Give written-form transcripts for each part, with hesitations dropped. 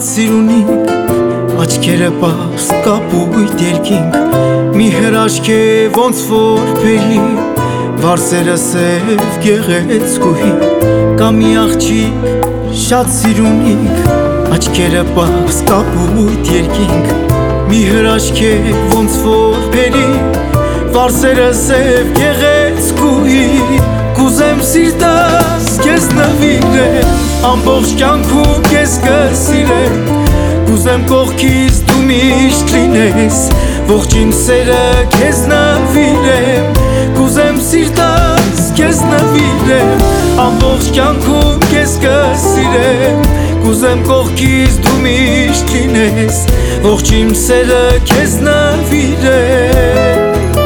սիրունիկ, աչքերը պարս կապույտ երկինք, մի հրաշք է ոնց որ փերի, վարսերը սև գեղեցկուհի, կա մի աղջիկ շատ սիրունիկ, աչքերը պարս կապույտ երկինք, մի հրաշք է ոնց որ փերի, վարսերը սև գեղեցկուհի, կուզեմ սիրտս քեզ նվիրեմ, ամբողջ կյանքում քեզ կսիրեմ, կուզեմ կողքիս դու միշտ լինես, ողջ իմ սերը քեզ նվիրեմ, կուզեմ սիրտս քեզ նվիրեմ, ամբողջ կյանքում քեզ կսիրեմ, կուզեմ կողքիս դու միշտ լինես, ողջ իմ սերը քեզ նվիրեմ։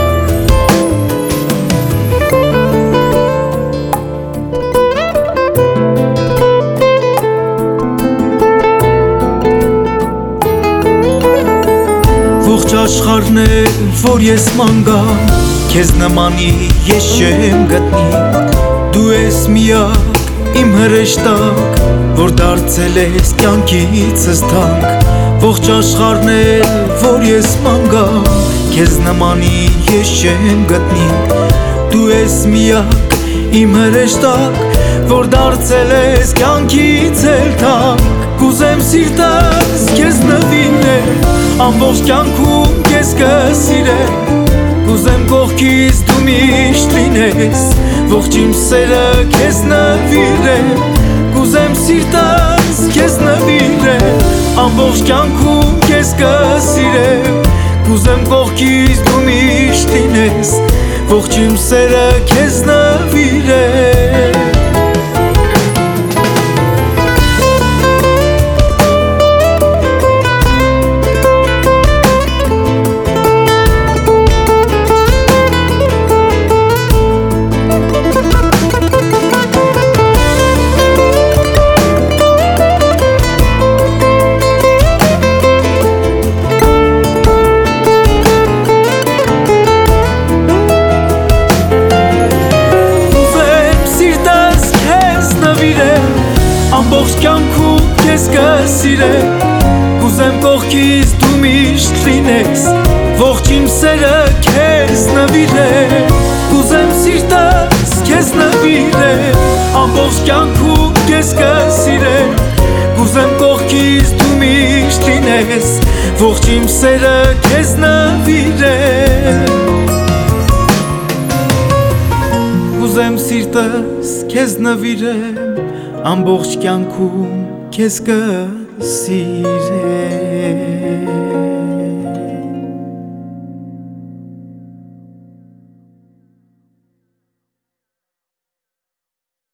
Ողջ աշխարհն էլ որ ես մանգամ, քեզ նմանի ես չեմ գտնի, դու ես միակ իմ հրեշտակ, որ դարձել ես կյանքիցս թանկ, ողջ աշխարհն էլ որ ես մանգամ, քեզ նմանի ես չեմ գտնի, դու ես միակ իմ հրեշտակ, որ դարձել ես կյանքից էլ թանկ, կուզեմ սիրտս քեզ նվիրեմ, ամբողջ կյանքում քեզ կսիրեմ, կուզեմ կողքիս դու միշտ լինես, ողջ իմ սերը քեզ նվիրեմ, կուզեմ սիրտս քեզ նվիրեմ, ամբողջ կյանքում քեզ կսիրեմ, կուզեմ կողքիս դու միշտ լինես, ողջ իմ սերը քեզ նվիրեմ։ Ամբողջ կյանքում քեզ կսիրեմ, կուզեմ կողքիս դու միշտ լինես, ողջ իմ սերը քեզ նվիրեմ, կուզեմ սիրտս քեզ նվիրեմ, ամբողջ կյանքում քեզ կսիրեմ, կուզեմ կողքիս դու միշտ լինես, ողջ իմ սերը քեզ նվիրեմ, կուզեմ սիրտս քեզ նվիրեմ, ամբողջ կյանքում քեզ կսիրեմ։